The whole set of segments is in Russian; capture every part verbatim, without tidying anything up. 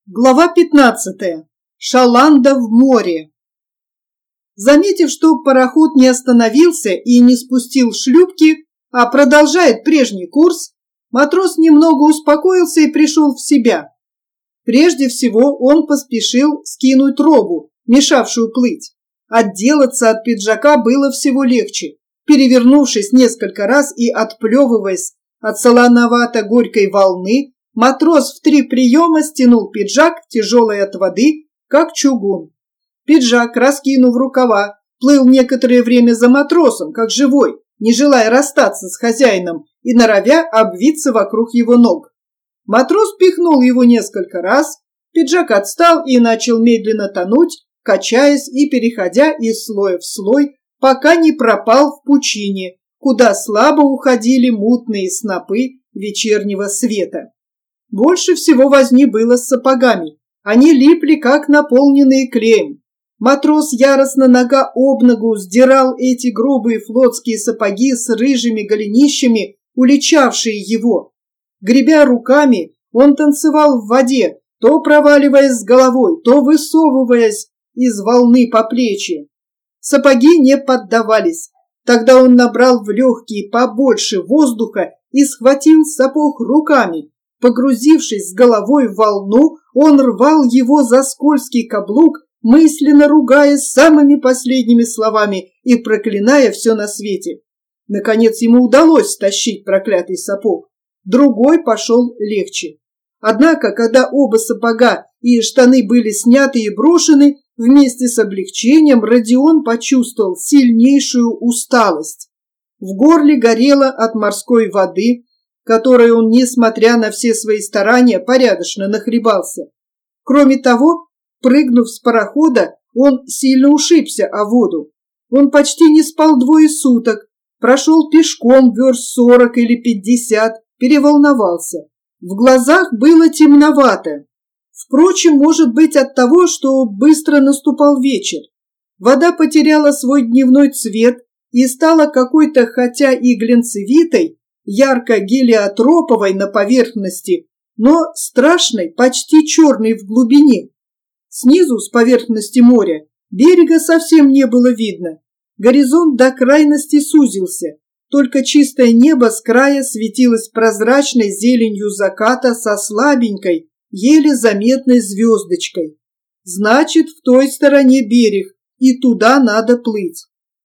Глава пятнадцатая. Шаланда в море. Заметив, что пароход не остановился и не спустил шлюпки, а продолжает прежний курс, матрос немного успокоился и пришел в себя. Прежде всего он поспешил скинуть робу, мешавшую плыть. Отделаться от пиджака было всего легче. Перевернувшись несколько раз и отплевываясь от солоновато-горькой волны, матрос в три приема стянул пиджак, тяжелый от воды, как чугун. Пиджак, раскинув рукава, плыл некоторое время за матросом, как живой, не желая расстаться с хозяином и норовя обвиться вокруг его ног. Матрос пихнул его несколько раз, пиджак отстал и начал медленно тонуть, качаясь и переходя из слоя в слой, пока не пропал в пучине, куда слабо уходили мутные снопы вечернего света. Больше всего возни было с сапогами. Они липли, как наполненные клеем. Матрос яростно нога об ногу сдирал эти грубые флотские сапоги с рыжими голенищами, уличавшие его. Гребя руками, он танцевал в воде, то проваливаясь с головой, то высовываясь из волны по плечи. Сапоги не поддавались. Тогда он набрал в легкие побольше воздуха и схватил сапог руками. Погрузившись с головой в волну, он рвал его за скользкий каблук, мысленно ругаясь самыми последними словами и проклиная все на свете. Наконец ему удалось стащить проклятый сапог. Другой пошел легче. Однако, когда оба сапога и штаны были сняты и брошены, вместе с облегчением Родион почувствовал сильнейшую усталость. В горле горело от морской воды, которой он, несмотря на все свои старания, порядочно нахлебался. Кроме того, прыгнув с парохода, он сильно ушибся о воду. Он почти не спал двое суток, прошел пешком верст сорок или пятьдесят, переволновался. В глазах было темновато. Впрочем, может быть от того, что быстро наступал вечер. Вода потеряла свой дневной цвет и стала какой-то, хотя и глянцевитой, ярко-гелиотроповой на поверхности, но страшной, почти черной в глубине. Снизу, с поверхности моря, берега совсем не было видно. Горизонт до крайности сузился. Только чистое небо с края светилось прозрачной зеленью заката со слабенькой, еле заметной звездочкой. Значит, в той стороне берег, и туда надо плыть.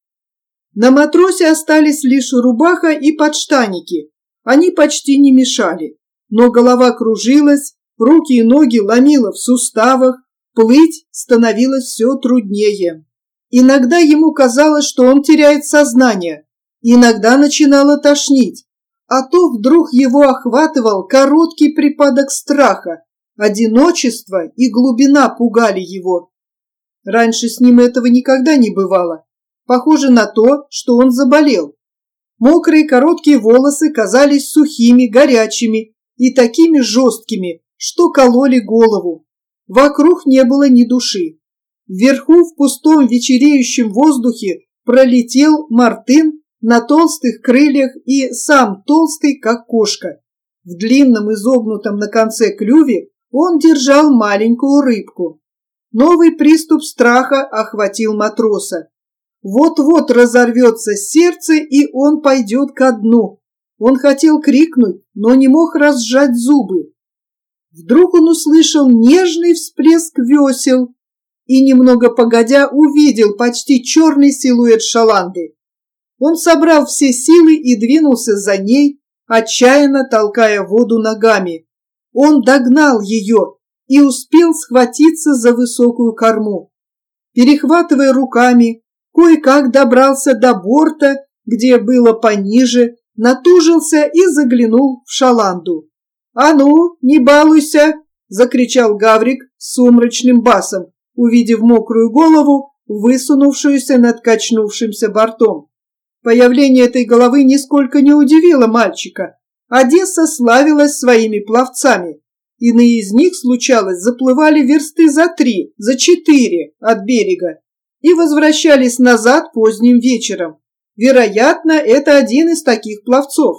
На матросе остались лишь рубаха и подштаники. Они почти не мешали, но голова кружилась, руки и ноги ломило в суставах, плыть становилось все труднее. Иногда ему казалось, что он теряет сознание, иногда начинало тошнить, а то вдруг его охватывал короткий припадок страха, одиночество и глубина пугали его. Раньше с ним этого никогда не бывало. Похоже на то, что он заболел. Мокрые короткие волосы казались сухими, горячими и такими жесткими, что кололи голову. Вокруг не было ни души. Вверху в пустом вечереющем воздухе пролетел мартын на толстых крыльях и сам толстый, как кошка. В длинном изогнутом на конце клюве он держал маленькую рыбку. Новый приступ страха охватил матроса. Вот-вот разорвется сердце, и он пойдет ко дну. Он хотел крикнуть, но не мог разжать зубы. Вдруг он услышал нежный всплеск весел и, немного погодя, увидел почти черный силуэт Шаланды. Он собрал все силы и двинулся за ней, отчаянно толкая воду ногами. Он догнал ее и успел схватиться за высокую корму. Перехватывая руками, кое-как добрался до борта, где было пониже, натужился и заглянул в Шаланду. «А ну, не балуйся!» – закричал Гаврик с сумрачным басом, увидев мокрую голову, высунувшуюся над качнувшимся бортом. Появление этой головы нисколько не удивило мальчика. Одесса славилась своими пловцами. Иные из них, случалось, заплывали версты за три, за четыре от берега и возвращались назад поздним вечером. Вероятно, это один из таких пловцов.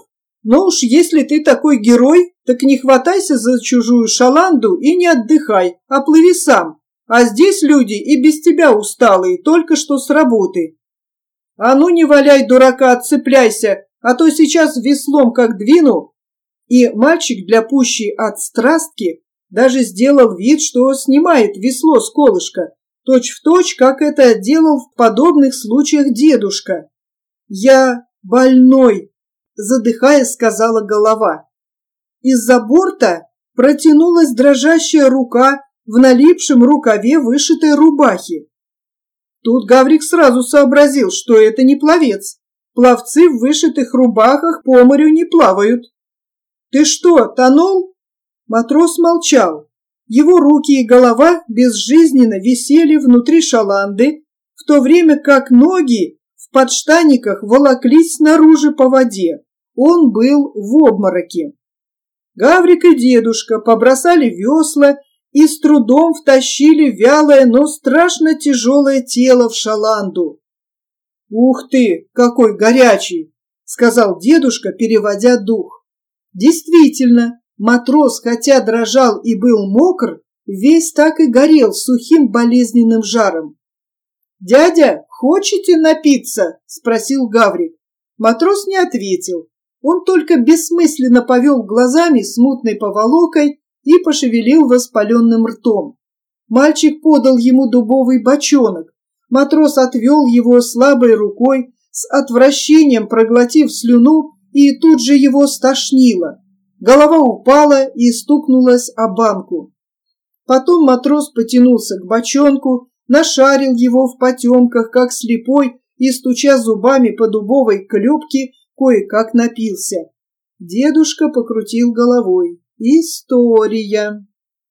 Но уж если ты такой герой, так не хватайся за чужую шаланду и не отдыхай, а плыви сам. А здесь люди и без тебя усталые, только что с работы. А ну не валяй дурака, отцепляйся, а то сейчас веслом как двину». И мальчик для пущей отстрастки даже сделал вид, что снимает весло с колышка, точь-в-точь, как это делал в подобных случаях дедушка. «Я больной», — задыхаясь, сказала голова. Из-за борта протянулась дрожащая рука в налипшем рукаве вышитой рубахи. Тут Гаврик сразу сообразил, что это не пловец. Пловцы в вышитых рубахах по морю не плавают. «Ты что, тонул?» Матрос молчал. Его руки и голова безжизненно висели внутри шаланды, в то время как ноги в подштаниках волоклись снаружи по воде. Он был в обмороке. Гаврик и дедушка побросали весла и с трудом втащили вялое, но страшно тяжелое тело в шаланду. «Ух ты, какой горячий!» — сказал дедушка, переводя дух. Действительно, матрос, хотя дрожал и был мокр, весь так и горел сухим болезненным жаром. «Дядя, хочете напиться?» — спросил Гаврик. Матрос не ответил. Он только бессмысленно повел глазами с мутной поволокой и пошевелил воспаленным ртом. Мальчик подал ему дубовый бочонок. Матрос отвел его слабой рукой, с отвращением проглотив слюну, и тут же его стошнило. Голова упала и стукнулась о банку. Потом матрос потянулся к бочонку, нашарил его в потемках, как слепой, и, стуча зубами по дубовой клепке, кое-как напился. Дедушка покрутил головой. «История».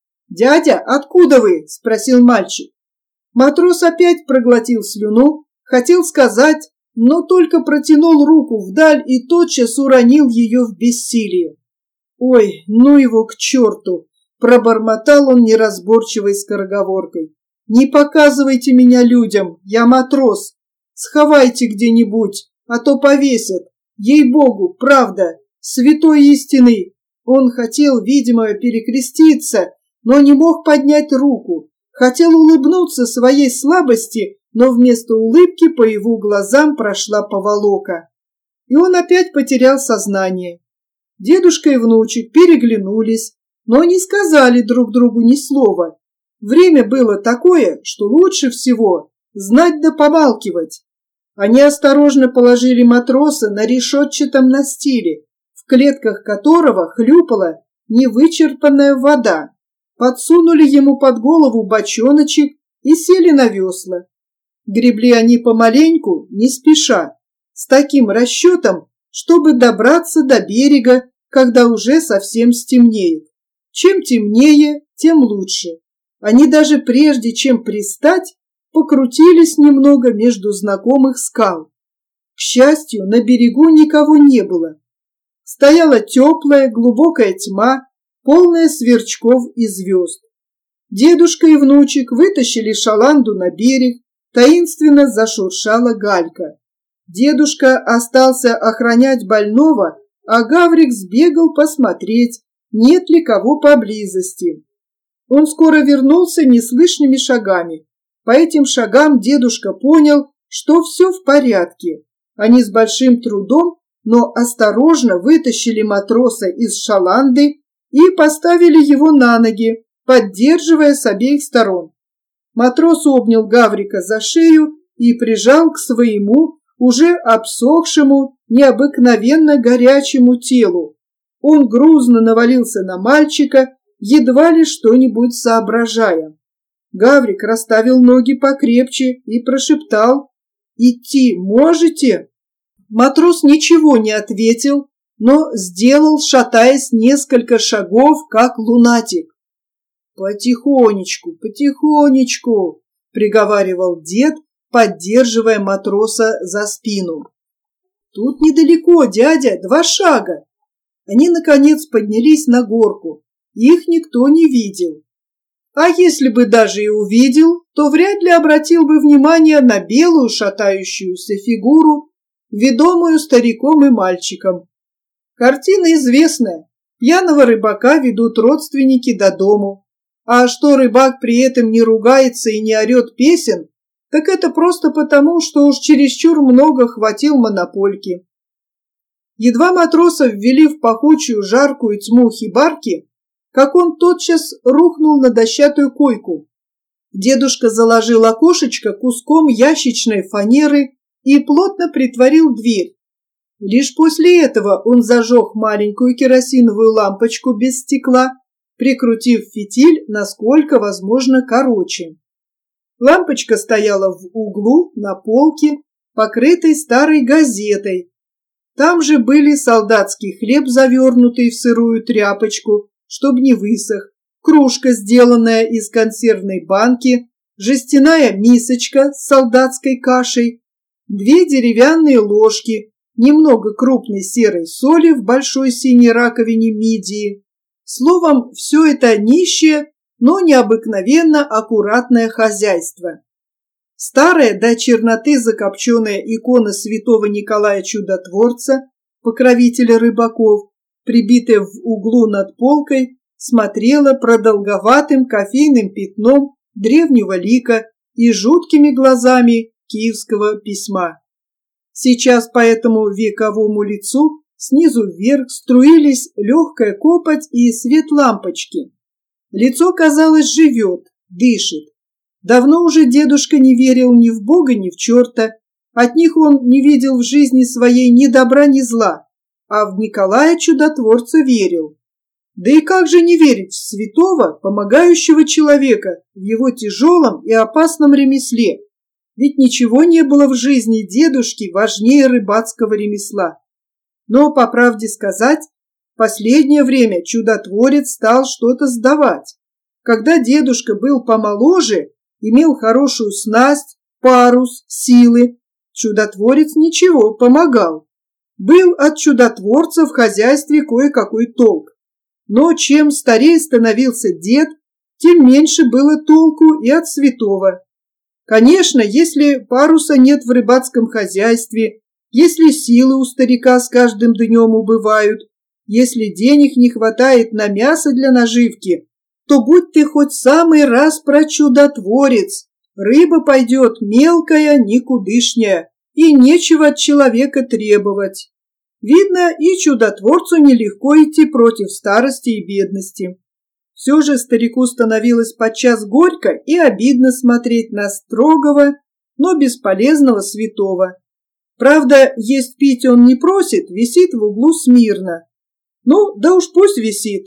«Дядя, откуда вы?» – спросил мальчик. Матрос опять проглотил слюну, хотел сказать, но только протянул руку вдаль и тотчас уронил ее в бессилие. «Ой, ну его к черту!» – пробормотал он неразборчивой скороговоркой. «Не показывайте меня людям, я матрос. Сховайте где-нибудь, а то повесят. Ей-богу, правда, святой истины». Он хотел, видимо, перекреститься, но не мог поднять руку. Хотел улыбнуться своей слабости, но вместо улыбки по его глазам прошла поволока. И он опять потерял сознание. Дедушка и внучек переглянулись, но не сказали друг другу ни слова. Время было такое, что лучше всего знать да помалкивать. Они осторожно положили матроса на решетчатом настиле, в клетках которого хлюпала невычерпанная вода. Подсунули ему под голову бочоночек и сели на весла. Гребли они помаленьку, не спеша, с таким расчетом, чтобы добраться до берега, когда уже совсем стемнеет. Чем темнее, тем лучше. Они даже прежде, чем пристать, покрутились немного между знакомых скал. К счастью, на берегу никого не было. Стояла теплая, глубокая тьма, полная сверчков и звезд. Дедушка и внучек вытащили шаланду на берег, таинственно зашуршала галька. Дедушка остался охранять больного, а Гаврик сбегал посмотреть, нет ли кого поблизости. Он скоро вернулся неслышными шагами. По этим шагам дедушка понял, что все в порядке. Они с большим трудом, но осторожно вытащили матроса из шаланды и поставили его на ноги, поддерживая с обеих сторон. Матрос обнял Гаврика за шею и прижал к своему, уже обсохшему, необыкновенно горячему телу. Он грузно навалился на мальчика, едва ли что-нибудь соображая. Гаврик расставил ноги покрепче и прошептал: «Идти можете?» Матрос ничего не ответил, но сделал, шатаясь, несколько шагов, как лунатик. «Потихонечку, потихонечку», — приговаривал дед, поддерживая матроса за спину. «Тут недалеко, дядя, два шага». Они, наконец, поднялись на горку. Их никто не видел. А если бы даже и увидел, то вряд ли обратил бы внимание на белую шатающуюся фигуру, ведомую стариком и мальчиком. Картина известная. Пьяного рыбака ведут родственники до дому. А что рыбак при этом не ругается и не орет песен, так это просто потому, что уж чересчур много хватил монопольки. Едва матросов ввели в пахучую жаркую тьму хибарки, как он тотчас рухнул на дощатую койку. Дедушка заложил окошечко куском ящичной фанеры и плотно притворил дверь. Лишь после этого он зажег маленькую керосиновую лампочку без стекла, прикрутив фитиль насколько возможно короче. Лампочка стояла в углу на полке, покрытой старой газетой. Там же были солдатский хлеб, завернутый в сырую тряпочку, чтобы не высох, кружка, сделанная из консервной банки, жестяная мисочка с солдатской кашей, две деревянные ложки, немного крупной серой соли в большой синей раковине мидии. Словом, все это нищее, но необыкновенно аккуратное хозяйство. Старая до черноты закопченная икона святого Николая Чудотворца, покровителя рыбаков, прибитая в углу над полкой, смотрела продолговатым кофейным пятном древнего лика и жуткими глазами киевского письма. Сейчас по этому вековому лицу снизу вверх струились легкая копоть и свет лампочки. Лицо, казалось, живет, дышит. Давно уже дедушка не верил ни в Бога, ни в черта. От них он не видел в жизни своей ни добра, ни зла, а в Николая Чудотворца верил. Да и как же не верить в святого, помогающего человека в его тяжелом и опасном ремесле? Ведь ничего не было в жизни дедушки важнее рыбацкого ремесла. Но, по правде сказать, в последнее время Чудотворец стал что-то сдавать. Когда дедушка был помоложе, имел хорошую снасть, парус, силы, Чудотворец ничего, помогал. Был от Чудотворца в хозяйстве кое-какой толк. Но чем старее становился дед, тем меньше было толку и от святого. Конечно, если паруса нет в рыбацком хозяйстве, если силы у старика с каждым днем убывают, если денег не хватает на мясо для наживки, то будь ты хоть самый раз про Чудотворец, рыба пойдет мелкая, никудышняя, и нечего от человека требовать. Видно, и Чудотворцу нелегко идти против старости и бедности. Все же старику становилось подчас горько и обидно смотреть на строгого, но бесполезного святого. Правда, есть пить он не просит, висит в углу смирно. Ну, да уж пусть висит.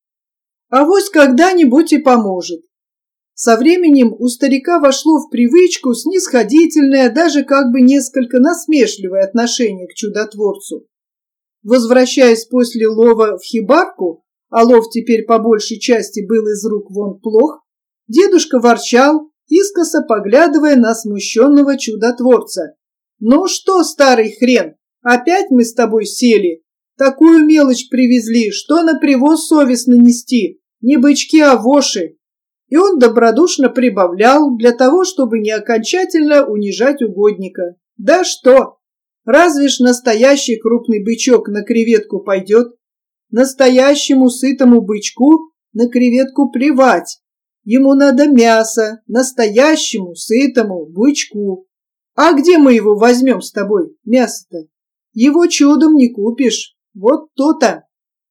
Авось когда-нибудь и поможет. Со временем у старика вошло в привычку снисходительное, даже как бы несколько насмешливое отношение к Чудотворцу. Возвращаясь после лова в хибарку, а лов теперь по большей части был из рук вон плох, дедушка ворчал, искоса поглядывая на смущенного Чудотворца. «Ну что, старый хрен, опять мы с тобой сели? Такую мелочь привезли, что на привоз совестно нести, не бычки, а воши». И он добродушно прибавлял для того, чтобы не окончательно унижать угодника. «Да что? Разве ж настоящий крупный бычок на креветку пойдет? Настоящему сытому бычку на креветку плевать. Ему надо мясо, настоящему сытому бычку. А где мы его возьмем с тобой, мясо-то? Его чудом не купишь, вот то-то».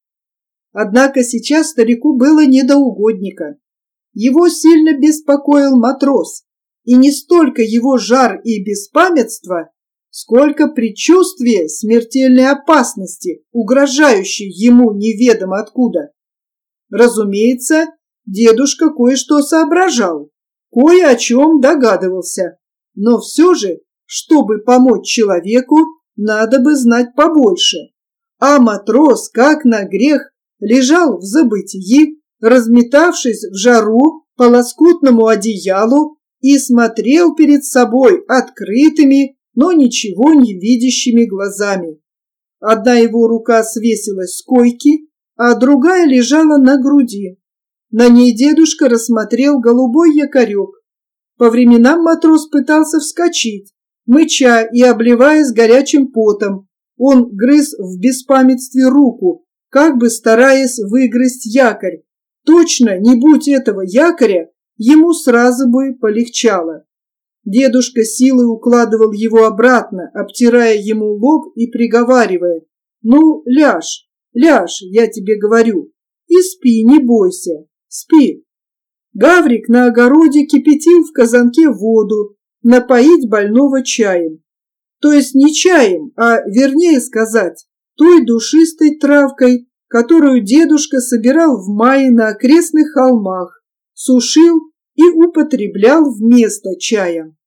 Однако сейчас старику было не до угодника. Его сильно беспокоил матрос, и не столько его жар и беспамятство, сколько предчувствие смертельной опасности, угрожающей ему неведомо откуда. Разумеется, дедушка кое-что соображал, кое о чем догадывался, но все же, чтобы помочь человеку, надо бы знать побольше. А матрос, как на грех, лежал в забытии, разметавшись в жару по лоскутному одеялу, и смотрел перед собой открытыми, но ничего не видящими глазами. Одна его рука свесилась с койки, а другая лежала на груди. На ней дедушка рассмотрел голубой якорек. По временам матрос пытался вскочить, мыча и обливаясь горячим потом. Он грыз в беспамятстве руку, как бы стараясь выгрызть якорь. Точно, не будь этого якоря, ему сразу бы полегчало. Дедушка силой укладывал его обратно, обтирая ему лоб и приговаривая: «Ну, ляжь, ляжь, я тебе говорю, и спи, не бойся, спи». Гаврик на огороде кипятил в казанке воду, напоить больного чаем. То есть не чаем, а, вернее сказать, той душистой травкой, которую дедушка собирал в мае на окрестных холмах, сушил и употреблял вместо чая.